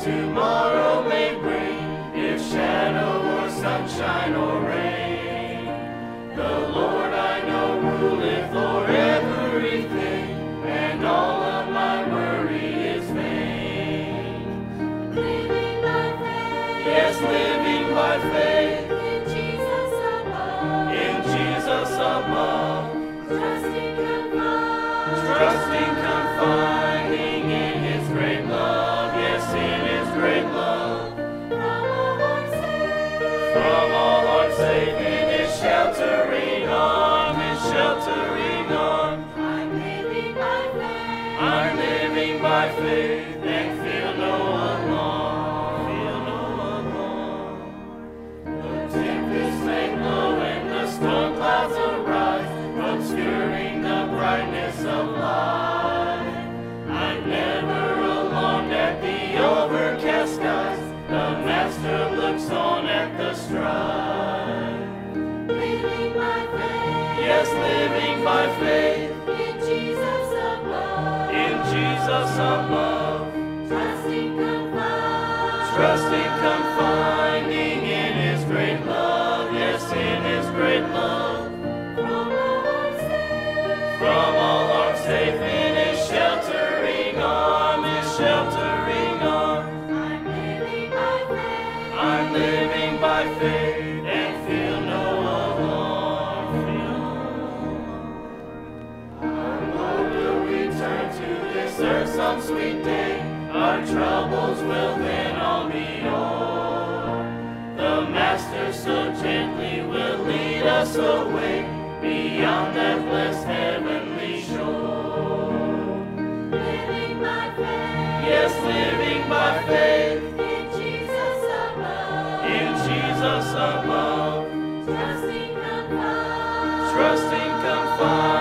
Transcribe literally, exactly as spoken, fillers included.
tomorrow may bring, if shadow or sunshine or rain. The Lord I know ruleth o'er everything, and all of my worry is vain. Living by faith, Yes, living by faith, in Jesus above, in Jesus above, trusting confiding, trusting, confiding in His great love, yes, in His great love. from all harm safe, From all harm safe in His sheltering arm, His sheltering arm. I'm living by faith, I'm living by faith and feel no alarm, feel no alarm. The tempest may blow and the storm clouds arise, obscuring the brightness of light. I'm never alarmed at the overcast skies, the Master looks on at the strife. living by faith, Yes, living by faith, in Jesus above, in Jesus above, trusting confiding, trusting, confiding in His great love, yes, in His great love. from all harm safe, From all harm safe in His sheltering arm, His sheltering arm. I'm living by faith, I'm living by faith and feel no alarm, feel no alarm. Our Lord will return to this earth some sweet day, our troubles will then all be o'er. The Master so gently will lead us away beyond that blessed heavenly shore. living by faith, Yes, living by faith, in Jesus above, in Jesus above, trusting confiding, trusting, confiding